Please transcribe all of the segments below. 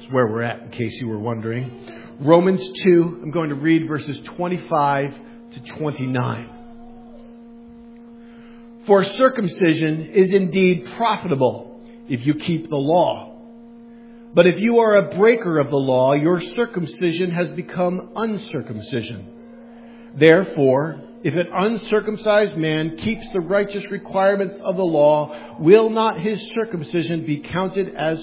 is where we're at, in case you were wondering. Romans 2, I'm going to read verses 25 to 29. For circumcision is indeed profitable if you keep the law. But if you are a breaker of the law, your circumcision has become uncircumcision. Therefore, if an uncircumcised man keeps the righteous requirements of the law, will not his uncircumcision be counted as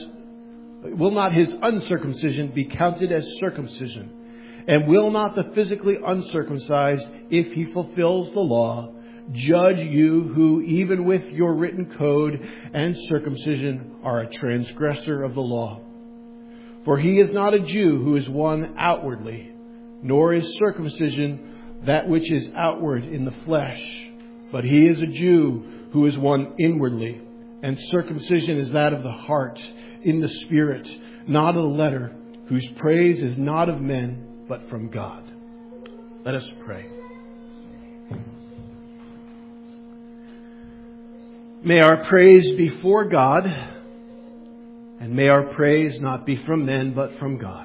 circumcision? And will not the physically uncircumcised, if he fulfills the law, judge you who, even with your written code and circumcision, are a transgressor of the law? For he is not a Jew who is one outwardly, nor is circumcision that which is outward in the flesh, but he is a Jew who is one inwardly, and circumcision is that of the heart, in the spirit, not of the letter, whose praise is not of men, but from God. Let us pray. May our praise be for God, and may our praise not be from men, but from God.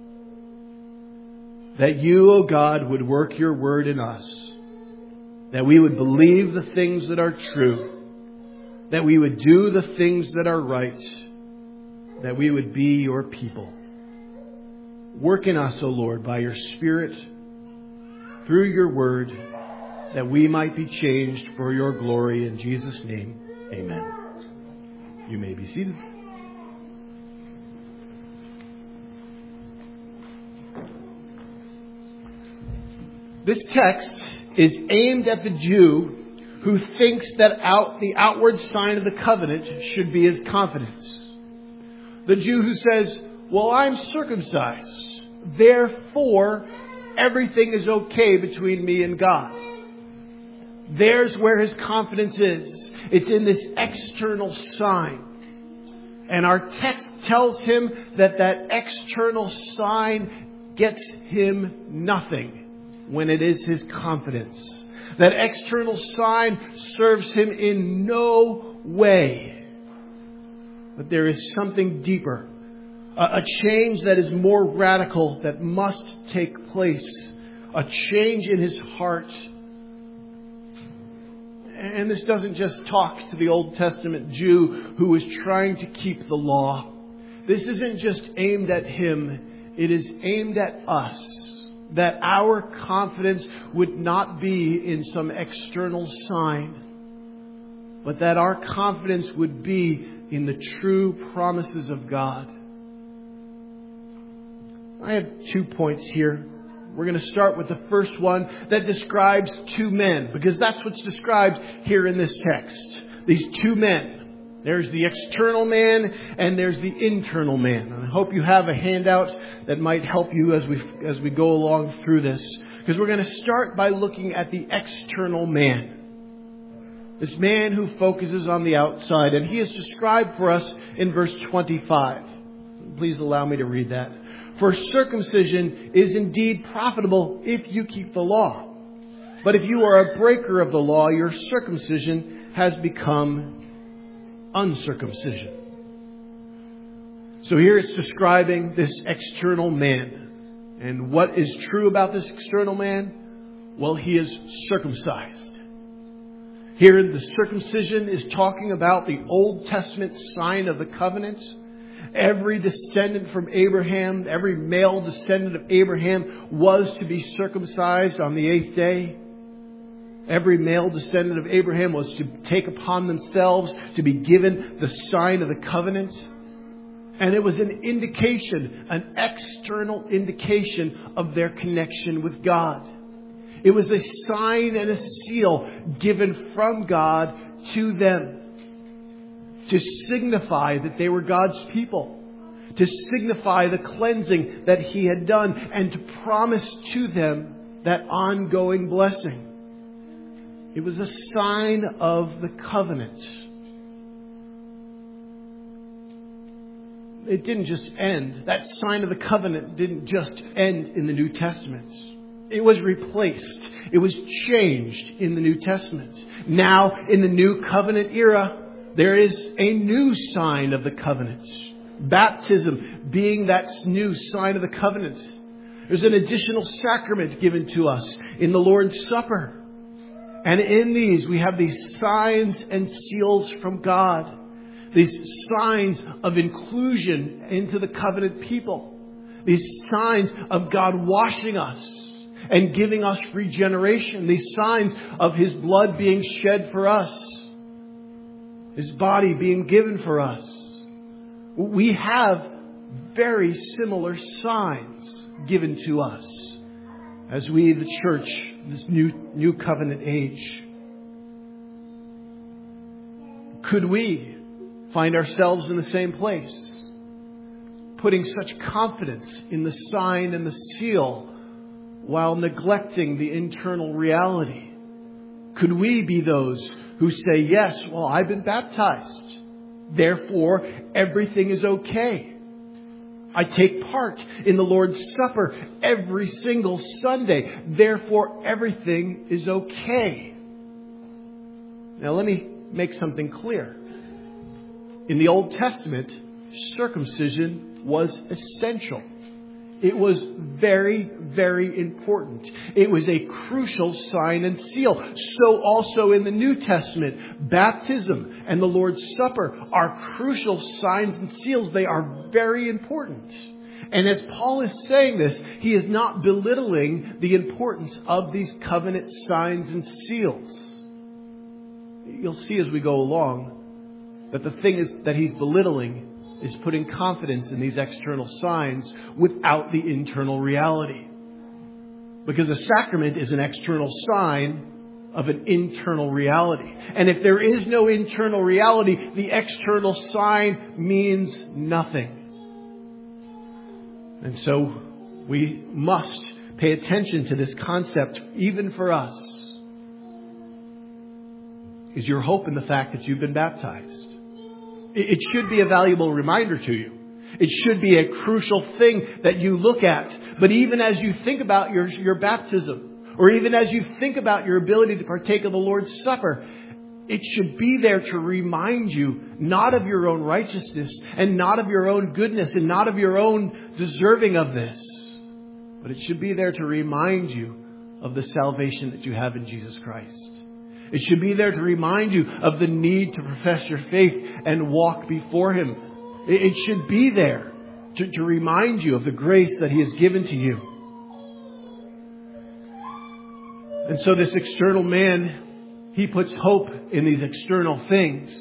That you, O God, would work your word in us. That we would believe the things that are true. That we would do the things that are right. That we would be your people. Work in us, O Lord, by your Spirit, through your word, that we might be changed for your glory. In Jesus' name, amen. You may be seated. This text is aimed at the Jew who thinks that the outward sign of the covenant should be his confidence. The Jew who says, well, I'm circumcised, therefore everything is okay between me and God. There's where his confidence is. It's in this external sign. And our text tells him that external sign gets him nothing when it is his confidence. That external sign serves him in no way. But there is something deeper. A change that is more radical that must take place. A change in his heart. And this doesn't just talk to the Old Testament Jew who is trying to keep the law. This isn't just aimed at him. It is aimed at us. That our confidence would not be in some external sign, but that our confidence would be in the true promises of God. I have 2 points here. We're going to start with the first one that describes two men, because that's what's described here in this text. These two men. There's the external man and there's the internal man. And I hope you have a handout that might help you as we go along through this. Because we're going to start by looking at the external man. This man who focuses on the outside. And he is described for us in verse 25. Please allow me to read that. For circumcision is indeed profitable if you keep the law. But if you are a breaker of the law, your circumcision has become uncircumcision. So here it's describing this external man. And what is true about this external man? Well, he is circumcised. Here the circumcision is talking about the Old Testament sign of the covenant. Every descendant from Abraham, every male descendant of Abraham was to be circumcised on the 8th day. Every male descendant of Abraham was to take upon themselves to be given the sign of the covenant. And it was an indication, an external indication of their connection with God. It was a sign and a seal given from God to them to signify that they were God's people, to signify the cleansing that He had done, and to promise to them that ongoing blessing. It was a sign of the covenant. It didn't just end. That sign of the covenant didn't just end in the New Testament. It was replaced. It was changed in the New Testament. Now, in the New Covenant era, there is a new sign of the covenant. Baptism being that new sign of the covenant. There's an additional sacrament given to us in the Lord's Supper. And in these, we have these signs and seals from God. These signs of inclusion into the covenant people. These signs of God washing us and giving us regeneration. These signs of His blood being shed for us. His body being given for us. We have very similar signs given to us as we, the church, this new covenant age. Could we find ourselves in the same place, putting such confidence in the sign and the seal while neglecting the internal reality? Could we be those who say, yes, well, I've been baptized, therefore everything is okay. I take part in the Lord's Supper every single Sunday, therefore everything is okay. Now let me make something clear. In the Old Testament, circumcision was essential. It was very, very important. It was a crucial sign and seal. So also in the New Testament, baptism and the Lord's Supper are crucial signs and seals. They are very important. And as Paul is saying this, he is not belittling the importance of these covenant signs and seals. You'll see as we go along that the thing is that he's belittling is putting confidence in these external signs without the internal reality. Because a sacrament is an external sign of an internal reality. And if there is no internal reality, the external sign means nothing. And so we must pay attention to this concept, even for us. Is your hope in the fact that you've been baptized? It should be a valuable reminder to you. It should be a crucial thing that you look at. But even as you think about your baptism, or even as you think about your ability to partake of the Lord's Supper, it should be there to remind you not of your own righteousness and not of your own goodness and not of your own deserving of this. But it should be there to remind you of the salvation that you have in Jesus Christ. It should be there to remind you of the need to profess your faith and walk before Him. It should be there to remind you of the grace that He has given to you. And so this external man, he puts hope in these external things.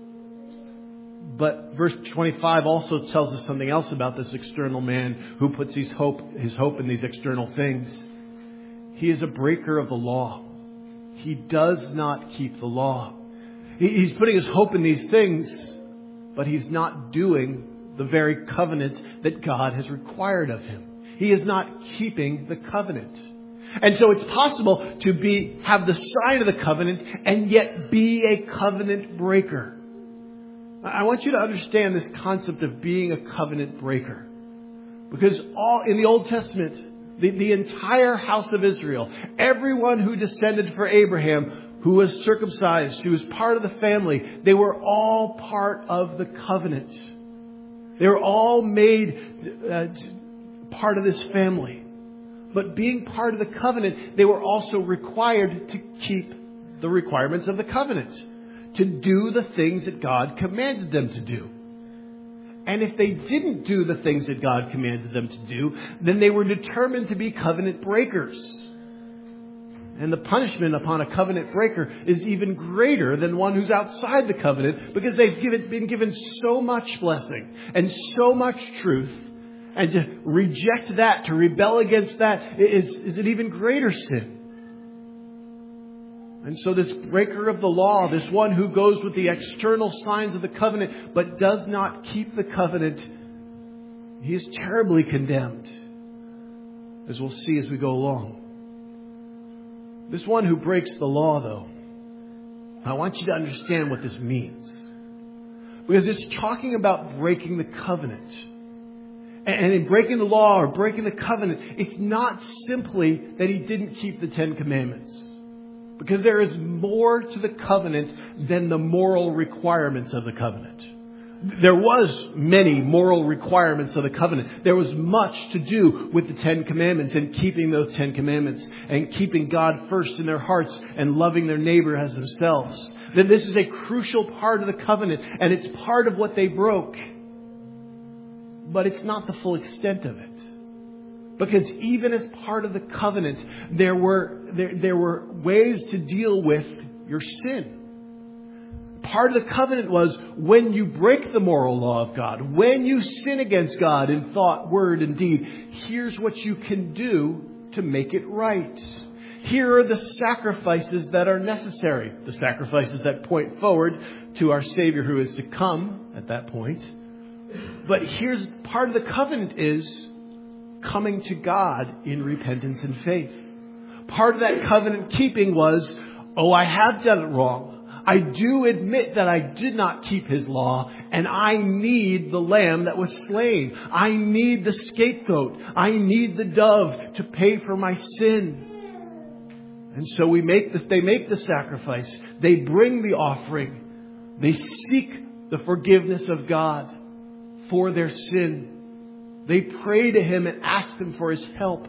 But verse 25 also tells us something else about this external man who puts his hope in these external things. He is a breaker of the law. He does not keep the law. He's putting his hope in these things, but he's not doing the very covenant that God has required of him. He is not keeping the covenant. And so it's possible to have the sign of the covenant and yet be a covenant breaker. I want you to understand this concept of being a covenant breaker. Because in the Old Testament, the entire house of Israel, everyone who descended for Abraham, who was circumcised, who was part of the family, they were all part of the covenant. They were all made part of this family. But being part of the covenant, they were also required to keep the requirements of the covenant, to do the things that God commanded them to do. And if they didn't do the things that God commanded them to do, then they were determined to be covenant breakers. And the punishment upon a covenant breaker is even greater than one who's outside the covenant, because they've been given so much blessing and so much truth. And to reject that, to rebel against that, is an even greater sin. And so this breaker of the law, this one who goes with the external signs of the covenant but does not keep the covenant, he is terribly condemned, as we'll see as we go along. This one who breaks the law, though, I want you to understand what this means. Because it's talking about breaking the covenant. And in breaking the law or breaking the covenant, it's not simply that he didn't keep the Ten Commandments. Because there is more to the covenant than the moral requirements of the covenant. There was many moral requirements of the covenant. There was much to do with the Ten Commandments and keeping those Ten Commandments and keeping God first in their hearts and loving their neighbor as themselves. That this is a crucial part of the covenant and it's part of what they broke. But it's not the full extent of it. Because even as part of the covenant, there were ways to deal with your sin. Part of the covenant was when you break the moral law of God, when you sin against God in thought, word, and deed, here's what you can do to make it right. Here are the sacrifices that are necessary. The sacrifices that point forward to our Savior who is to come at that point. But here's part of the covenant is coming to God in repentance and faith. Part of that covenant keeping was, I have done it wrong. I do admit that I did not keep His law, and I need the lamb that was slain. I need the scapegoat. I need the dove to pay for my sin. And so they make the sacrifice. They bring the offering. They seek the forgiveness of God for their sin. They pray to Him and ask Him for His help.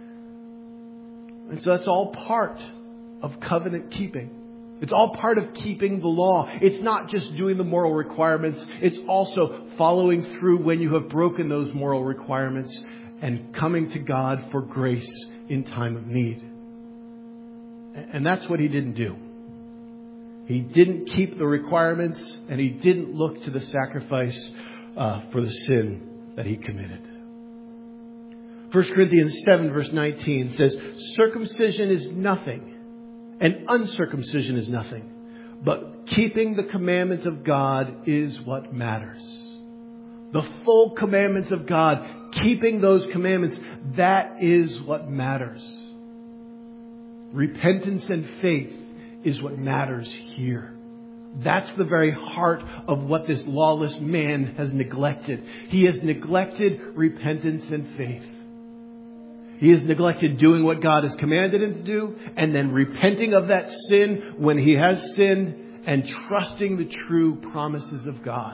And so that's all part of covenant keeping. It's all part of keeping the law. It's not just doing the moral requirements. It's also following through when you have broken those moral requirements and coming to God for grace in time of need. And that's what He didn't do. He didn't keep the requirements and He didn't look to the sacrifice for the sin that He committed. 1 Corinthians 7 verse 19 says, circumcision is nothing. And uncircumcision is nothing. But keeping the commandments of God is what matters. The full commandments of God, keeping those commandments, that is what matters. Repentance and faith is what matters here. That's the very heart of what this lawless man has neglected. He has neglected repentance and faith. He has neglected doing what God has commanded him to do and then repenting of that sin when he has sinned and trusting the true promises of God.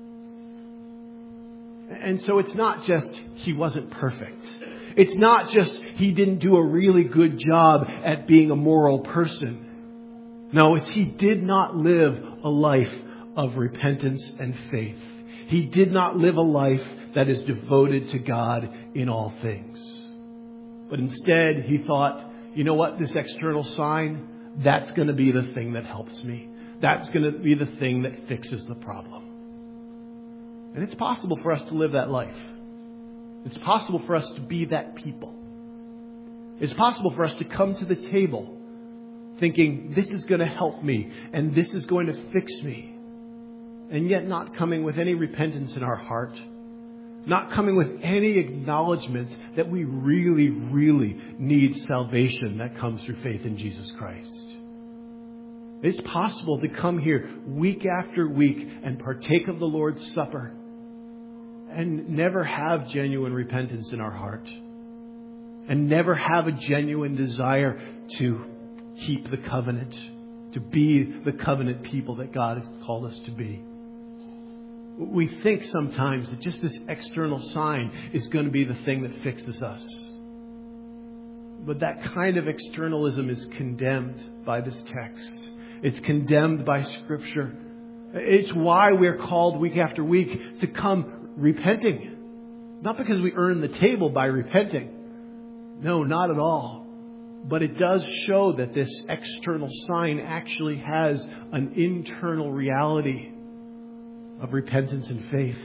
And so it's not just he wasn't perfect. It's not just he didn't do a really good job at being a moral person. No, it's he did not live a life of repentance and faith. He did not live a life that is devoted to God in all things. But instead, he thought, you know what, this external sign, that's going to be the thing that helps me. That's going to be the thing that fixes the problem. And it's possible for us to live that life. It's possible for us to be that people. It's possible for us to come to the table thinking, this is going to help me and this is going to fix me. And yet not coming with any repentance in our heart. Not coming with any acknowledgement that we really, really need salvation that comes through faith in Jesus Christ. It's possible to come here week after week and partake of the Lord's Supper and never have genuine repentance in our heart. And never have a genuine desire to keep the covenant, to be the covenant people that God has called us to be. We think sometimes that just this external sign is going to be the thing that fixes us. But that kind of externalism is condemned by this text. It's condemned by Scripture. It's why we're called week after week to come repenting. Not because we earn the table by repenting. No, not at all. But it does show that this external sign actually has an internal reality of repentance and faith.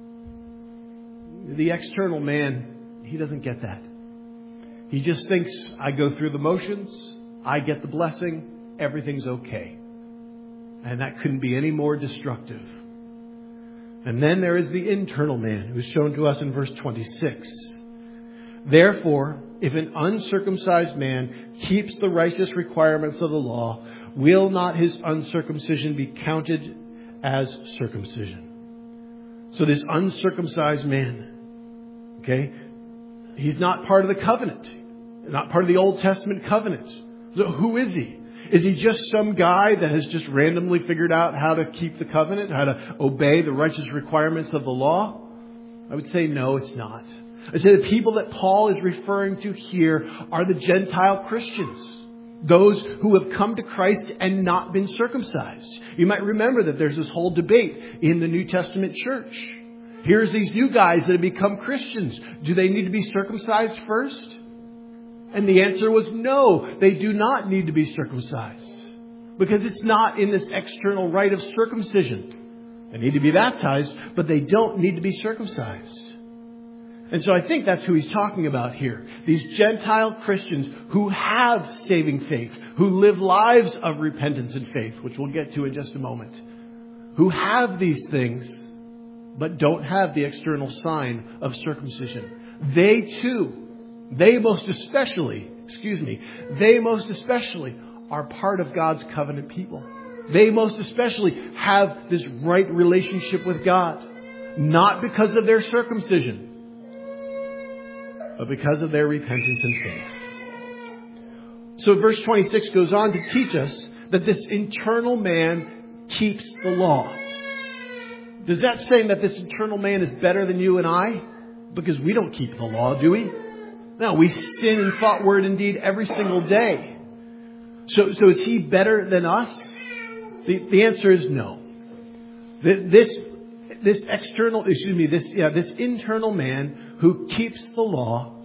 The external man, he doesn't get that. He just thinks, I go through the motions, I get the blessing, everything's okay. And that couldn't be any more destructive. And then there is the internal man, who is shown to us in verse 26. Therefore, if an uncircumcised man keeps the righteous requirements of the law, will not his uncircumcision be counted as circumcision? So this uncircumcised man, okay, he's not part of the covenant, not part of the Old Testament covenant. So who is he? Is he just some guy that has just randomly figured out how to keep the covenant, how to obey the righteous requirements of the law? I would say no, it's not. I say the people that Paul is referring to here are the Gentile Christians. Those who have come to Christ and not been circumcised. You might remember that there's this whole debate in the New Testament church. Here's these new guys that have become Christians. Do they need to be circumcised first? And the answer was no, they do not need to be circumcised. Because it's not in this external rite of circumcision. They need to be baptized, but they don't need to be circumcised. And so I think that's who he's talking about here. These Gentile Christians who have saving faith, who live lives of repentance and faith, which we'll get to in just a moment. Who have these things, but don't have the external sign of circumcision. They too, they most especially are part of God's covenant people. They most especially have this right relationship with God. Not because of their circumcision, but because of their repentance and faith. So verse 26 goes on to teach us that this internal man keeps the law. Does that say that this internal man is better than you and I? Because we don't keep the law, do we? No, we sin in thought, word, and deed every single day. So is he better than us? The answer is no. This internal man who keeps the law,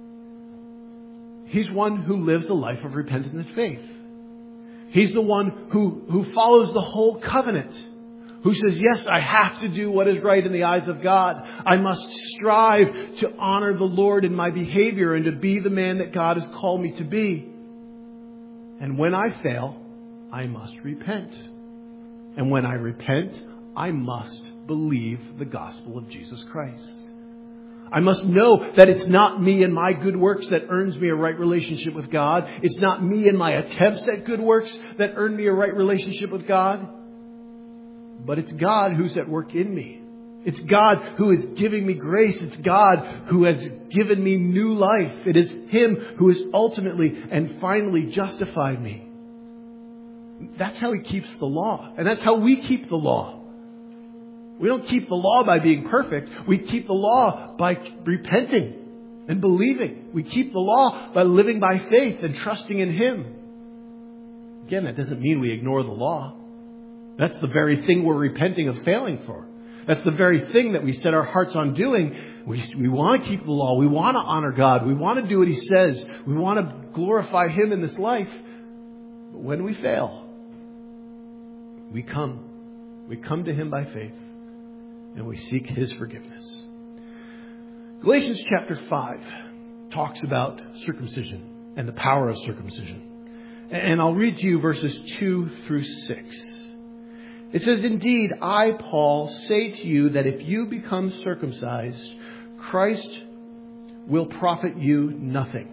he's one who lives a life of repentance and faith. He's the one who follows the whole covenant. Who says, yes, I have to do what is right in the eyes of God. I must strive to honor the Lord in my behavior and to be the man that God has called me to be. And when I fail, I must repent. And when I repent, I must believe the gospel of Jesus Christ. I must know that it's not me and my good works that earns me a right relationship with God. It's not me and my attempts at good works that earn me a right relationship with God. But it's God who's at work in me. It's God who is giving me grace. It's God who has given me new life. It is Him who has ultimately and finally justified me. That's how He keeps the law. And that's how we keep the law. We don't keep the law by being perfect. We keep the law by repenting and believing. We keep the law by living by faith and trusting in Him. Again, that doesn't mean we ignore the law. That's the very thing we're repenting of failing for. That's the very thing that we set our hearts on doing. We want to keep the law. We want to honor God. We want to do what He says. We want to glorify Him in this life. But when we fail, we come to Him by faith and we seek His forgiveness. Galatians chapter 5 talks about circumcision and the power of circumcision. And I'll read to you verses 2 through 6. It says, "Indeed, I, Paul, say to you that if you become circumcised, Christ will profit you nothing.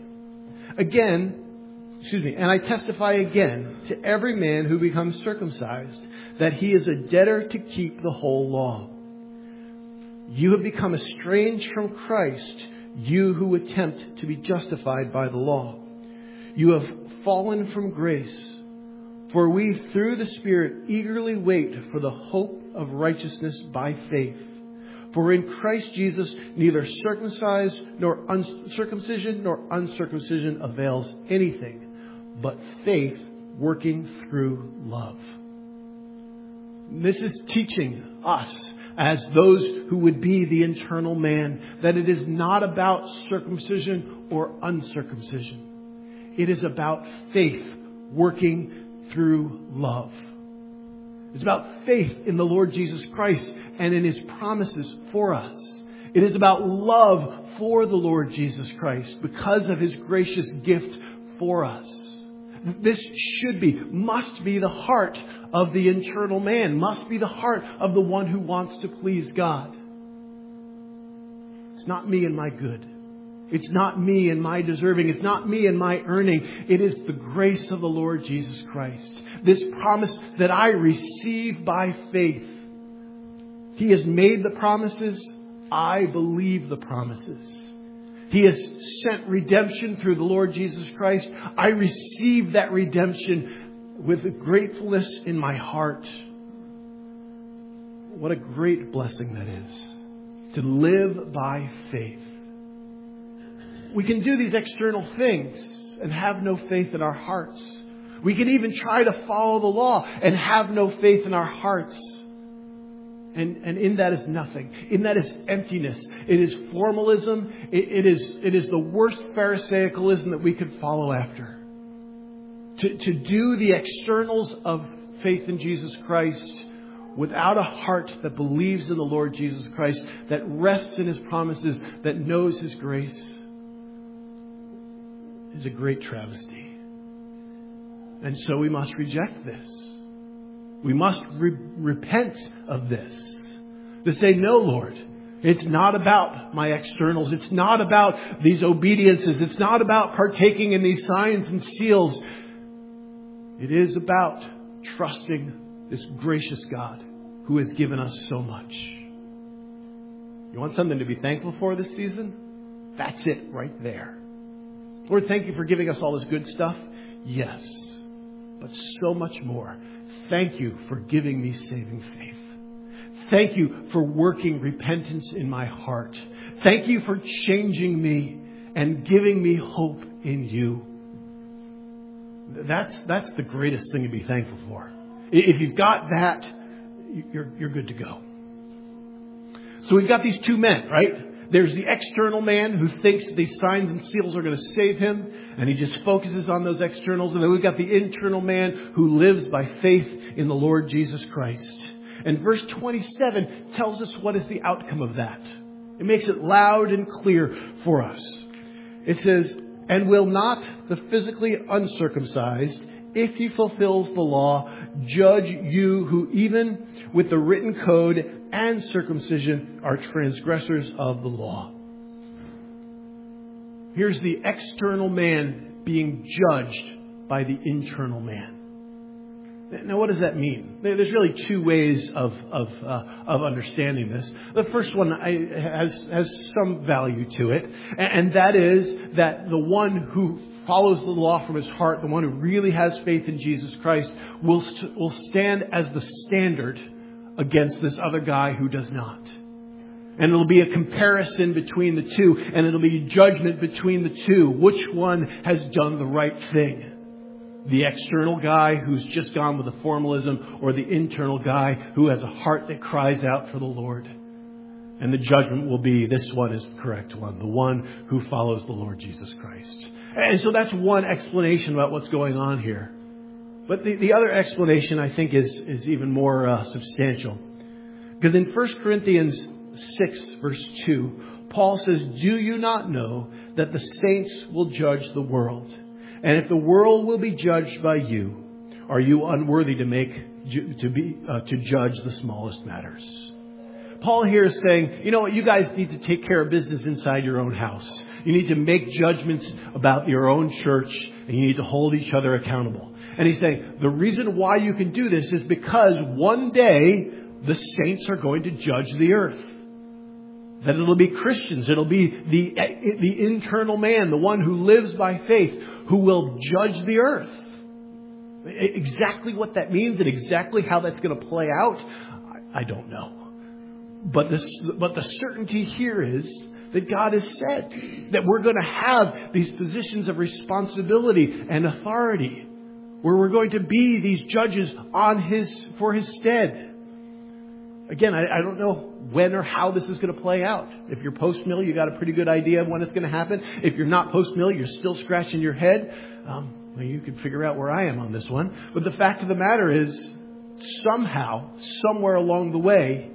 And I testify again to every man who becomes circumcised that he is a debtor to keep the whole law. You have become estranged from Christ, you who attempt to be justified by the law. You have fallen from grace. For we, through the Spirit, eagerly wait for the hope of righteousness by faith. For in Christ Jesus, neither circumcision nor uncircumcision avails anything, but faith working through love." This is teaching us, as those who would be the internal man, that it is not about circumcision or uncircumcision. It is about faith working through love. It's about faith in the Lord Jesus Christ and in His promises for us. It is about love for the Lord Jesus Christ because of His gracious gift for us. This must be the heart of the internal man, must be the heart of the one who wants to please God. It's not me and my good. It's not me and my deserving. It's not me and my earning. It is the grace of the Lord Jesus Christ. This promise that I receive by faith. He has made the promises. I believe the promises. He has sent redemption through the Lord Jesus Christ. I receive that redemption with a gratefulness in my heart. What a great blessing that is, to live by faith. We can do these external things and have no faith in our hearts. We can even try to follow the law and have no faith in our hearts. And in that is nothing. In that is emptiness. It is formalism. It is the worst Pharisaicalism that we could follow after. To do the externals of faith in Jesus Christ without a heart that believes in the Lord Jesus Christ, that rests in His promises, that knows His grace, is a great travesty. And so we must reject this. We must repent of this. To say, no, Lord, it's not about my externals. It's not about these obediences. It's not about partaking in these signs and seals. It is about trusting this gracious God who has given us so much. You want something to be thankful for this season? That's it right there. Lord, thank you for giving us all this good stuff. Yes, but so much more. Thank you for giving me saving faith. Thank you for working repentance in my heart. Thank you for changing me and giving me hope in you. That's the greatest thing to be thankful for. If you've got that, you're good to go. So we've got these two men, right? There's the external man who thinks these signs and seals are going to save him, and he just focuses on those externals. And then we've got the internal man who lives by faith in the Lord Jesus Christ. And verse 27 tells us what is the outcome of that. It makes it loud and clear for us. It says, and will not the physically uncircumcised, if he fulfills the law, judge you who even with the written code and circumcision are transgressors of the law. Here's the external man being judged by the internal man. Now, what does that mean? There's really two ways of understanding this. The first one has some value to it, and that is that the one who follows the law from his heart, the one who really has faith in Jesus Christ, will stand as the standard against this other guy who does not. And it'll be a comparison between the two, and it'll be judgment between the two. Which one has done the right thing? The external guy who's just gone with the formalism, or the internal guy who has a heart that cries out for the Lord. And the judgment will be, this one is the correct one, the one who follows the Lord Jesus Christ. And so that's one explanation about what's going on here. But the other explanation, I think, is even more substantial. Because in 1 Corinthians 6, verse 2, Paul says, do you not know that the saints will judge the world? And if the world will be judged by you, are you unworthy to judge the smallest matters? Paul here is saying, you know what, you guys need to take care of business inside your own house. You need to make judgments about your own church, and you need to hold each other accountable. And he's saying, the reason why you can do this is because one day the saints are going to judge the earth. That it'll be Christians. It'll be the internal man, the one who lives by faith, who will judge the earth. Exactly what that means and exactly how that's going to play out, I don't know. But the certainty here is that God has said that we're going to have these positions of responsibility and authority, where we're going to be these judges for His stead. Again, I don't know when or how this is going to play out. If you're post-mill, you got a pretty good idea of when it's going to happen. If you're not post-mill, you're still scratching your head. Well, you can figure out where I am on this one. But the fact of the matter is, somehow, somewhere along the way,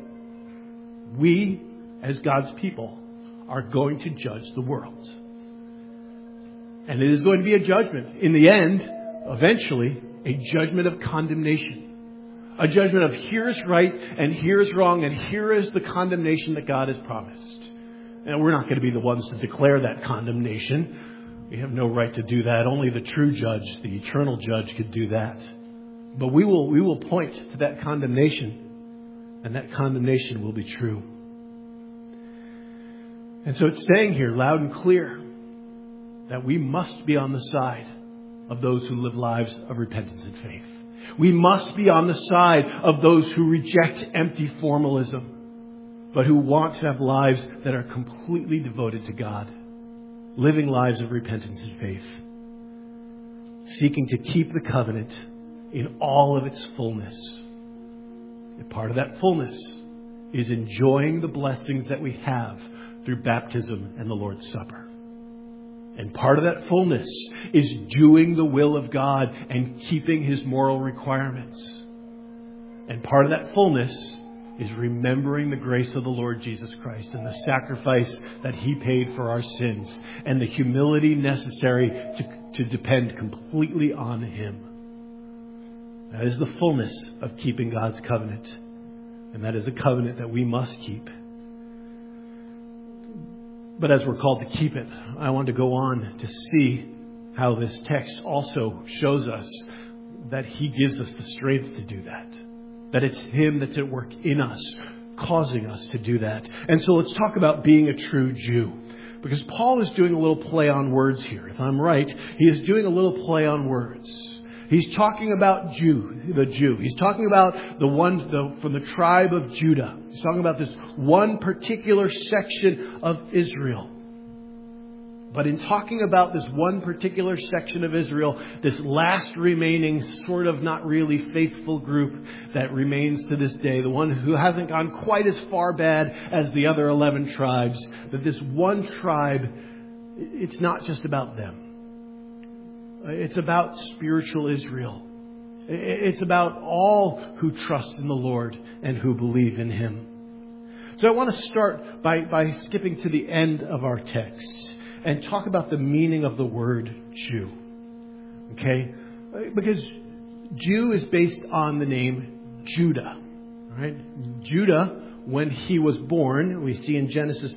we, as God's people, are going to judge the world. And it is going to be a judgment. In the end, eventually, a judgment of condemnation. A judgment of here is right and here is wrong and here is the condemnation that God has promised. And we're not going to be the ones to declare that condemnation. We have no right to do that. Only the true judge, the eternal judge, could do that. But we will point to that condemnation, and that condemnation will be true. And so it's saying here loud and clear that we must be on the side of those who live lives of repentance and faith. We must be on the side of those who reject empty formalism, but who want to have lives that are completely devoted to God, living lives of repentance and faith, seeking to keep the covenant in all of its fullness. And part of that fullness is enjoying the blessings that we have through baptism and the Lord's Supper. And part of that fullness is doing the will of God and keeping His moral requirements. And part of that fullness is remembering the grace of the Lord Jesus Christ and the sacrifice that He paid for our sins and the humility necessary to depend completely on Him. That is the fullness of keeping God's covenant. And that is a covenant that we must keep. But as we're called to keep it, I want to go on to see how this text also shows us that He gives us the strength to do that. That it's Him that's at work in us, causing us to do that. And so let's talk about being a true Jew. Because Paul is doing a little play on words here. If I'm right, he is doing a little play on words. He's talking about the Jew. He's talking about the one from the tribe of Judah. He's talking about this one particular section of Israel. But in talking about this one particular section of Israel, this last remaining sort of not really faithful group that remains to this day, the one who hasn't gone quite as far bad as the other 11 tribes, that this one tribe, it's not just about them. It's about spiritual Israel. It's about all who trust in the Lord and who believe in Him. So I want to start by skipping to the end of our text and talk about the meaning of the word Jew. Okay? Because Jew is based on the name Judah. Right? Judah, when he was born, we see in Genesis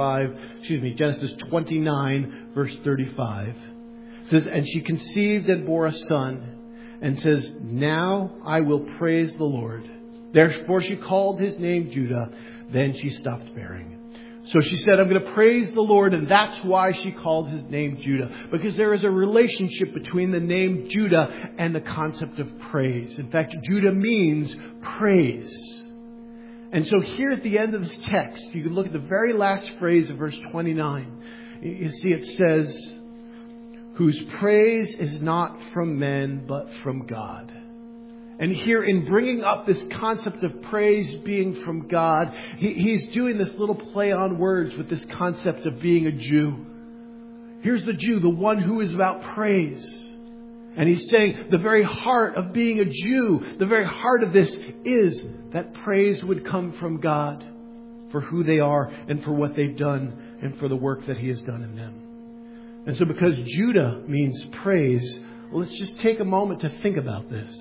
29, verse 35. It says, and she conceived and bore a son, and says, now I will praise the Lord. Therefore she called his name Judah. Then she stopped bearing. So she said, I'm going to praise the Lord, and that's why she called his name Judah. Because there is a relationship between the name Judah and the concept of praise. In fact, Judah means praise. And so here at the end of this text, you can look at the very last phrase of verse 29. You see it says, whose praise is not from men, but from God. And here in bringing up this concept of praise being from God, he's doing this little play on words with this concept of being a Jew. Here's the Jew, the one who is about praise. And he's saying the very heart of being a Jew, the very heart of this is that praise would come from God for who they are and for what they've done and for the work that He has done in them. And so because Judah means praise, let's just take a moment to think about this.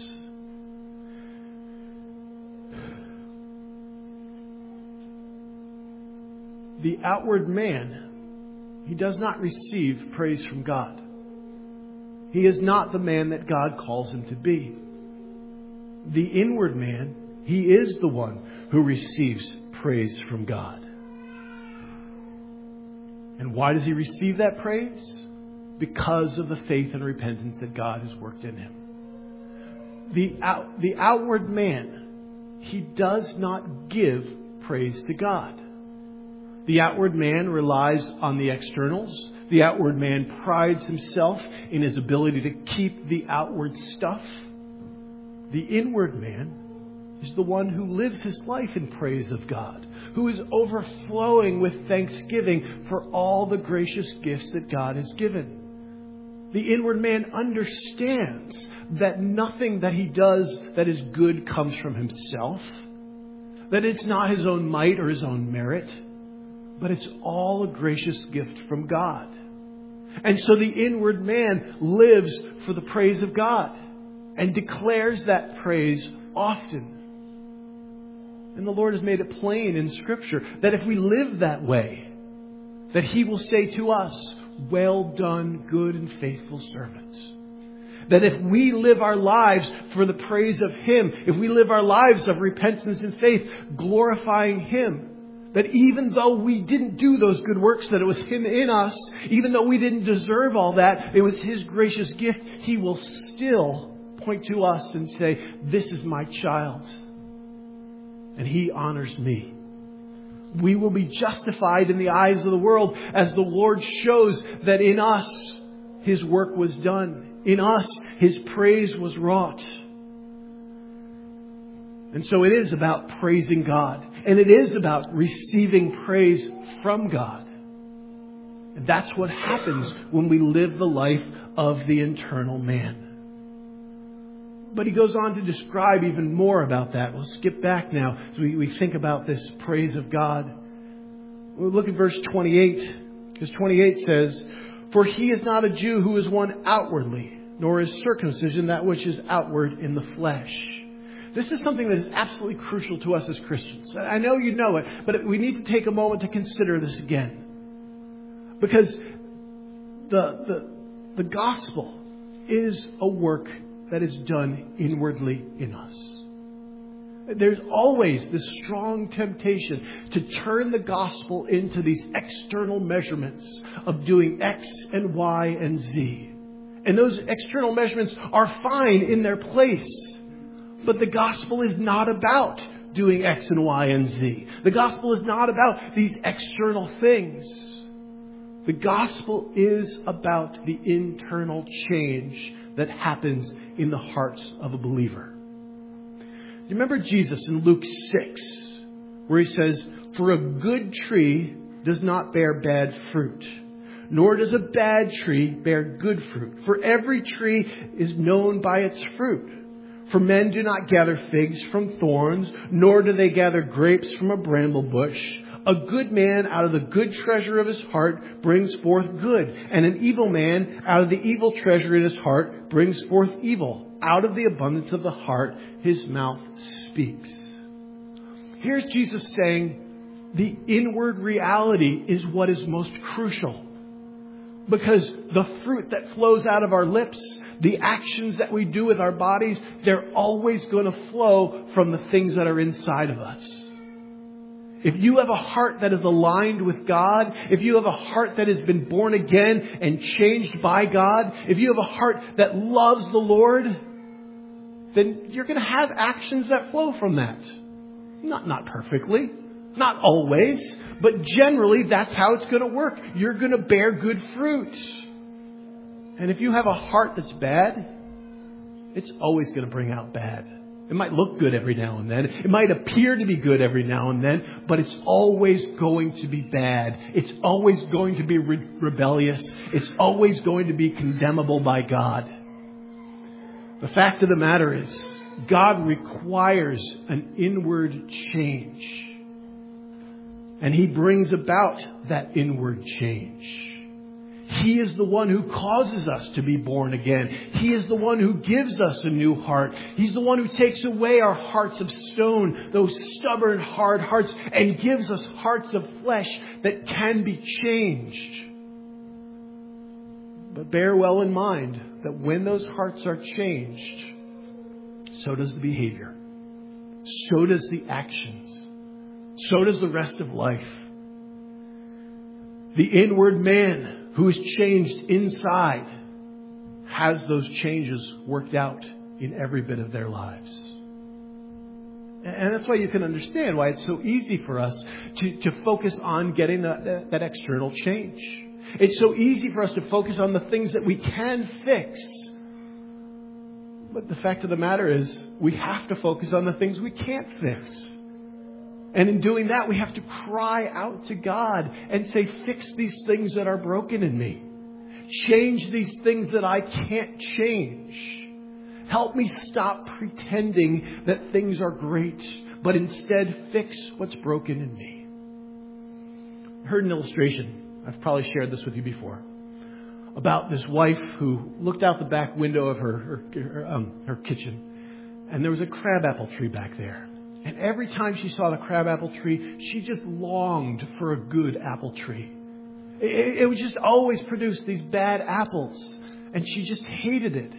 The outward man, he does not receive praise from God. He is not the man that God calls him to be. The inward man, he is the one who receives praise from God. And why does he receive that praise? Because of the faith and repentance that God has worked in him. The outward man, he does not give praise to God. The outward man relies on the externals. The outward man prides himself in his ability to keep the outward stuff. The inward man is the one who lives his life in praise of God, who is overflowing with thanksgiving for all the gracious gifts that God has given. The inward man understands that nothing that he does that is good comes from himself, that it's not his own might or his own merit, but it's all a gracious gift from God. And so the inward man lives for the praise of God and declares that praise often. And the Lord has made it plain in Scripture that if we live that way, that He will say to us, well done, good and faithful servants. That if we live our lives for the praise of Him, if we live our lives of repentance and faith, glorifying Him, That even though we didn't do those good works, that it was Him in us, even though we didn't deserve all that, it was His gracious gift, He will still point to us and say, this is my child. And He honors me. We will be justified in the eyes of the world as the Lord shows that in us His work was done. In us His praise was wrought. And so it is about praising God. And it is about receiving praise from God. And that's what happens when we live the life of the internal man. But he goes on to describe even more about that. We'll skip back now as we think about this praise of God. We'll look at verse 28. Because 28 says, for He is not a Jew who is one outwardly, nor is circumcision that which is outward in the flesh. This is something that is absolutely crucial to us as Christians. I know you know it, but we need to take a moment to consider this again. Because the gospel is a work that is done inwardly in us. There's always this strong temptation to turn the gospel into these external measurements of doing X and Y and Z. And those external measurements are fine in their place. But the gospel is not about doing X and Y and Z. The gospel is not about these external things. The gospel is about the internal change that happens in the hearts of a believer. You remember Jesus in Luke 6, where He says, for a good tree does not bear bad fruit, nor does a bad tree bear good fruit. For every tree is known by its fruit. For men do not gather figs from thorns, nor do they gather grapes from a bramble bush. A good man out of the good treasure of his heart brings forth good, and an evil man out of the evil treasure in his heart brings forth evil. Out of the abundance of the heart, his mouth speaks. Here's Jesus saying the inward reality is what is most crucial. Because the fruit that flows out of our lips, the actions that we do with our bodies, they're always going to flow from the things that are inside of us. If you have a heart that is aligned with God, if you have a heart that has been born again and changed by God, if you have a heart that loves the Lord, then you're going to have actions that flow from that. Not perfectly, not always, but generally that's how it's going to work. You're going to bear good fruit. And if you have a heart that's bad, it's always going to bring out bad. It might look good every now and then. It might appear to be good every now and then, but it's always going to be bad. It's always going to be rebellious. It's always going to be condemnable by God. The fact of the matter is, God requires an inward change. And He brings about that inward change. He is the one who causes us to be born again. He is the one who gives us a new heart. He's the one who takes away our hearts of stone, those stubborn, hard hearts, and gives us hearts of flesh that can be changed. But bear well in mind that when those hearts are changed, so does the behavior. So does the actions. So does the rest of life. The inward man who is changed inside has those changes worked out in every bit of their lives. And that's why you can understand why it's so easy for us to focus on getting that external change. It's so easy for us to focus on the things that we can fix. But the fact of the matter is, we have to focus on the things we can't fix. And in doing that, we have to cry out to God and say, fix these things that are broken in me. Change these things that I can't change. Help me stop pretending that things are great, but instead fix what's broken in me. I heard an illustration. I've probably shared this with you before. About this wife who looked out the back window of her kitchen. And there was a crabapple tree back there. And every time she saw the crabapple tree, she just longed for a good apple tree. It would just always produce these bad apples. And she just hated it.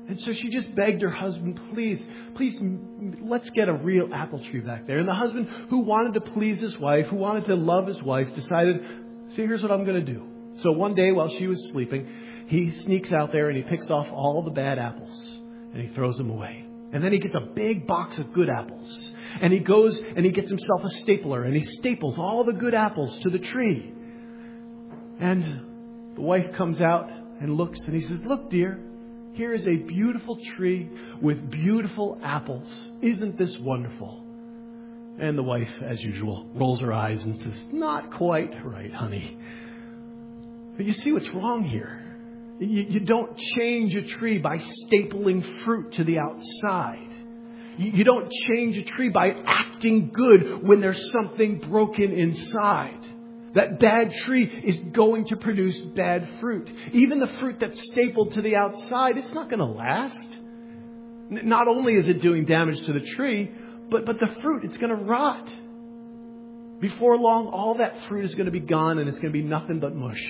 And so she just begged her husband, please, let's get a real apple tree back there. And the husband, who wanted to please his wife, who wanted to love his wife, decided, see, here's what I'm going to do. So one day while she was sleeping, he sneaks out there and he picks off all the bad apples and he throws them away. And then he gets a big box of good apples. And he goes and he gets himself a stapler and he staples all the good apples to the tree. And the wife comes out and looks and he says, look, dear, here is a beautiful tree with beautiful apples. Isn't this wonderful? And the wife, as usual, rolls her eyes and says, not quite right, honey. But you see what's wrong here. You don't change a tree by stapling fruit to the outside. You don't change a tree by acting good when there's something broken inside. That bad tree is going to produce bad fruit. Even the fruit that's stapled to the outside, it's not going to last. Not only is it doing damage to the tree, but the fruit, it's going to rot. Before long, all that fruit is going to be gone and it's going to be nothing but mush.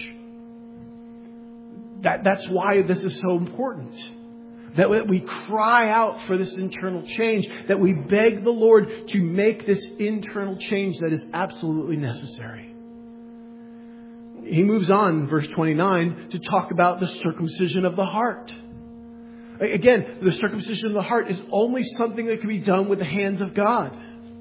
That's why this is so important. That we cry out for this internal change. That we beg the Lord to make this internal change that is absolutely necessary. He moves on, verse 29, to talk about the circumcision of the heart. Again, the circumcision of the heart is only something that can be done with the hands of God.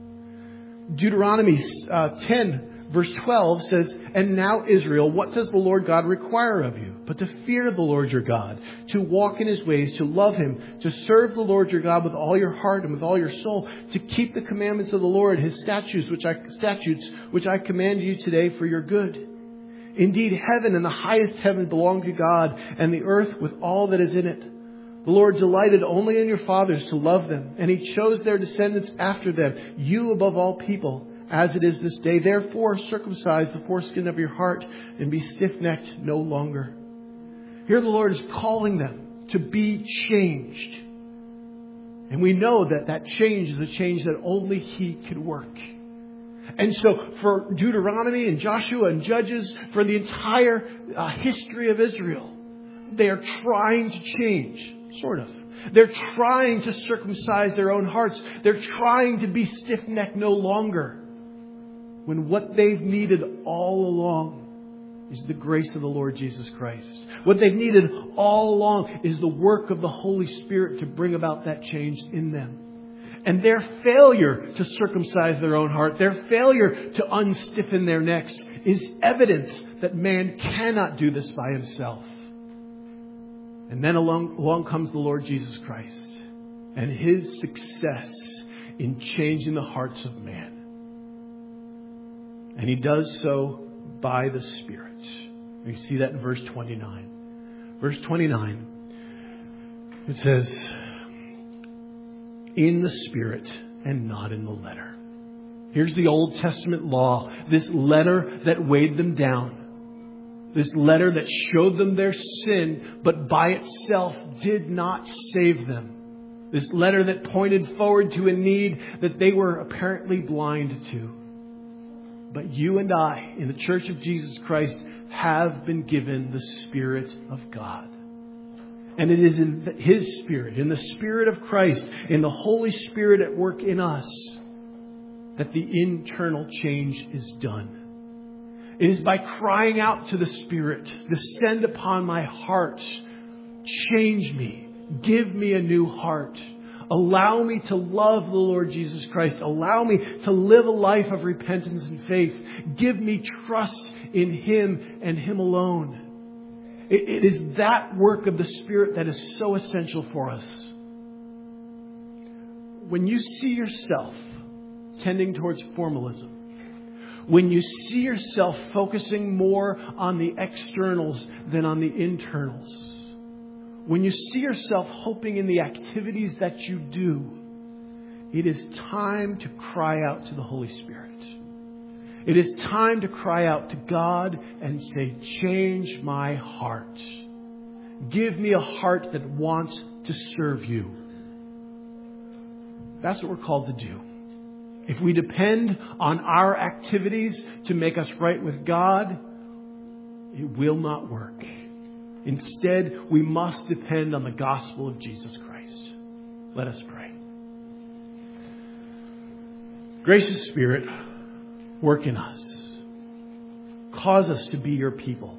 Deuteronomy 10, verse 12 says, and now, Israel, what does the Lord God require of you? But to fear the Lord your God, to walk in His ways, to love Him, to serve the Lord your God with all your heart and with all your soul, to keep the commandments of the Lord, His statutes, which I command you today for your good. Indeed, heaven and the highest heaven belong to God, and the earth with all that is in it. The Lord delighted only in your fathers to love them, and He chose their descendants after them, you above all people, as it is this day. Therefore, circumcise the foreskin of your heart and be stiff-necked no longer. Here the Lord is calling them to be changed. And we know that change is a change that only He can work. And so for Deuteronomy and Joshua and Judges, for the entire history of Israel, they are trying to change, sort of. They're trying to circumcise their own hearts. They're trying to be stiff-necked no longer. When what they've needed all along is the grace of the Lord Jesus Christ. What they've needed all along is the work of the Holy Spirit to bring about that change in them. And their failure to circumcise their own heart, their failure to unstiffen their necks, is evidence that man cannot do this by himself. And then along comes the Lord Jesus Christ and His success in changing the hearts of man. And He does so by the Spirit. We see that in verse 29. Verse 29, it says, in the Spirit and not in the letter. Here's the Old Testament law. This letter that weighed them down. This letter that showed them their sin, but by itself did not save them. This letter that pointed forward to a need that they were apparently blind to. But you and I, in the Church of Jesus Christ, have been given the Spirit of God. And it is in His Spirit, in the Spirit of Christ, in the Holy Spirit at work in us, that the internal change is done. It is by crying out to the Spirit, descend upon my heart, change me, give me a new heart. Allow me to love the Lord Jesus Christ. Allow me to live a life of repentance and faith. Give me trust in Him and Him alone. It is that work of the Spirit that is so essential for us. When you see yourself tending towards formalism, when you see yourself focusing more on the externals than on the internals, when you see yourself hoping in the activities that you do, it is time to cry out to the Holy Spirit. It is time to cry out to God and say, change my heart. Give me a heart that wants to serve you. That's what we're called to do. If we depend on our activities to make us right with God, it will not work. Instead, we must depend on the gospel of Jesus Christ. Let us pray. Gracious Spirit, work in us. Cause us to be your people.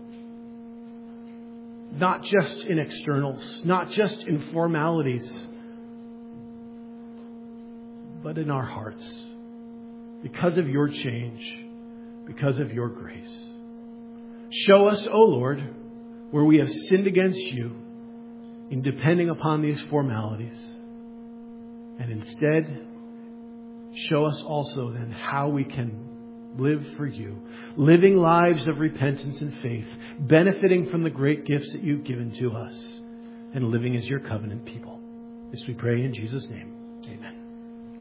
Not just in externals, not just in formalities, but in our hearts. Because of your change, because of your grace. Show us, O Lord, where we have sinned against you in depending upon these formalities. And instead, show us also then how we can live for you, living lives of repentance and faith, benefiting from the great gifts that you've given to us, and living as your covenant people. This we pray in Jesus' name. Amen.